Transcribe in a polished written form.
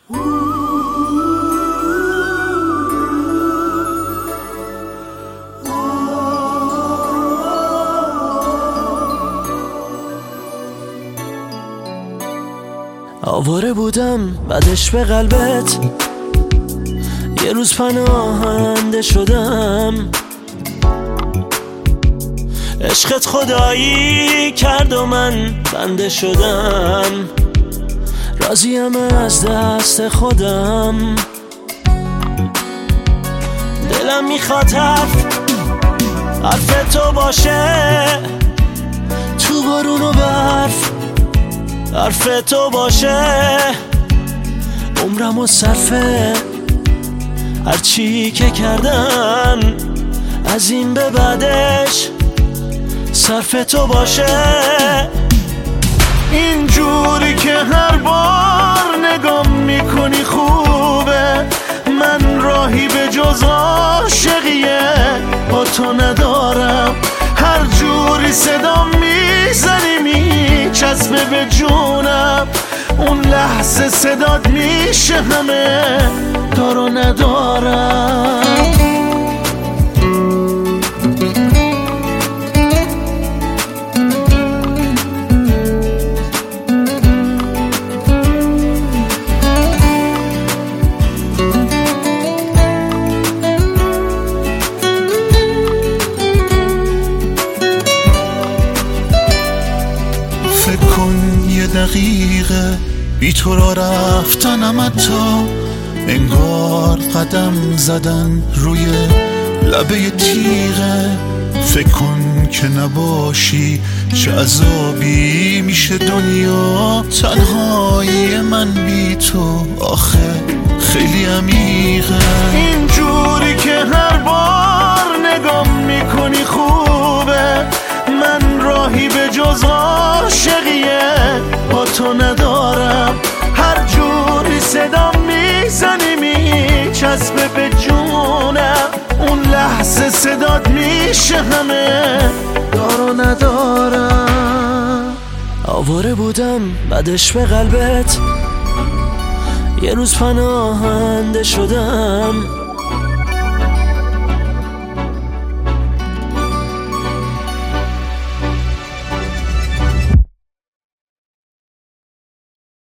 آواره بودم بعدش به قلبت، یه روز پناهنده شدم. عشقت خدایی کرد و من بنده شدم. راضیم از دست خودم، دلم میخواد حرف تو باشه، تو بارون و برف حرف تو باشه. عمرم و صرفه هرچی که کردم، از این به بعدش صرف تو باشه. اینجوری که هر بار نگام میکنی خوبه، من راهی به جز عاشقیه با تو ندارم. هر جوری صدا میزنی میچسبه به جونم، اون لحظه صدات میشه همه دارو ندارم. فکر کن یه دقیقه بی تو را رفتنم، حتی انگار قدم زدن روی لبه تیغه. فکر کن که نباشی چه عذابی میشه دنیا، تنهایی من بی تو آخه خیلی عمیقه. اینجوری که هر بار نگام میکنی خوبه، من راهی به جز عاشقیه با تو ندارم. هر جوری صدا میزنی میچسبه به جونم، اون لحظه صدات میشه همه دارو ندارم. آواره بودم بعدش به قلبت، یه روز پناهنده شدم.